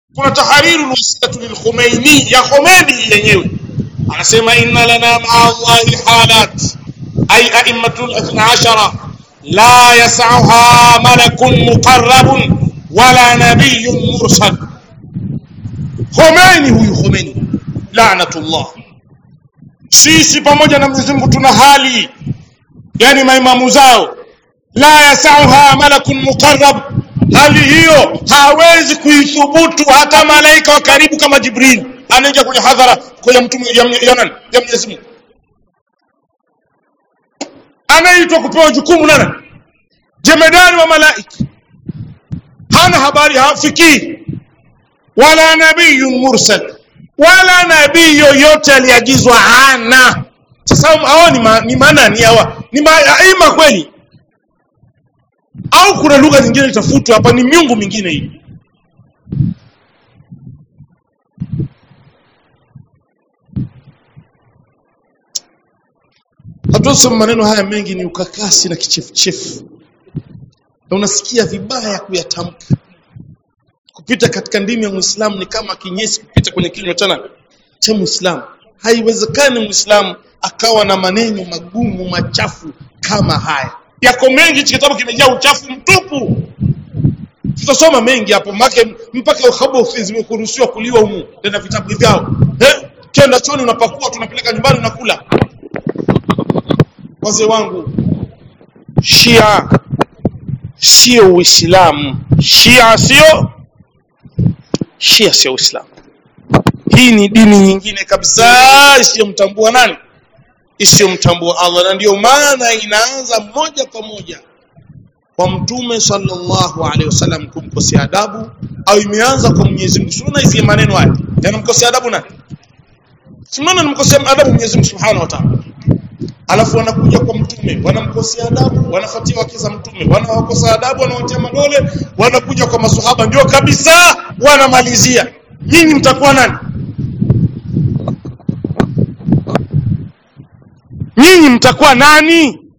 kuna tahariru alwasiyatu lilkhumaini ya Khomeini yenyewe anasema inna lana ma'a Allahi halat ay a'immatul 12 la yas'uha malakun muqarrabun wala nabiyyun mursal. Khomeini huyu Khomeini la'natullah, sisi pamoja na Mwenyezi Mungu tuna hali, yani maimamu zao la yas'uha malakun muqarrab, hali hiyo hawezi kuithubutu hata malaika wa karibu kama Jibril anaingia kwenye hadhara kwa mtume ya Mwenyezi Mungu. Anaitwa kupewa jukumu nani? Jemedari wa malaika. Hana habari, hafiki. Wala nabiyyun mursal, wala nabii yoyote aliagizwa hana. Sasa hao ni maana ni hawa ni maima kweli, au kuna lugha nyingine itafutwa hapa? Ni miungu mingine hii. Hatuosoma maneno haya mengi ni ukakasi na kichefuchefu, na unasikia vibaya kuyatamka. Kupita katika ndimi ya Muislamu ni kama kinyesi kupita kwenye kinywa cha Muislamu. Haiwezekani Muislamu akawa na maneno magumu machafu kama haya. Yako mengi, kitabu kimejaa uchafu mtupu. Tutasoma mengi hapo mpaka ukhabuthi zimekuruhusiwa kuliwa humu na vitabu vyao. Kenda choni unapakua, tunapeleka nyumbani unakula. Wazee wangu, Shia sio Uislamu. Shia sio Uislamu. Hii ni dini nyingine kabisa isiyomtambua nani? Isiyomtambua Allah. Na ndio maana inaanza moja kwa moja kwa Mtume sallallahu alaihi wasallam kumkosea adabu, au imeanza kwa Mwenyezi Mungu. Unaona hizi maneno haya yanamkosea adabu nani? Simama namkosea adabu Mwenyezi Mungu Subhanahu wa Ta'ala. Alafu wanakuja kwa Mtume wanamkosea adabu, wanafuatia wake za Mtume wanawakosea adabu, wanawatia madole, wanakuja kwa maswahaba ndio kabisa wanamalizia. Nyinyi mtakuwa nani? Nyinyi mtakuwa nani?